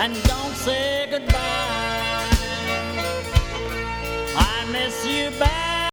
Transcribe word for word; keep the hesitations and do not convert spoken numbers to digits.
and don't say goodbye. I miss you back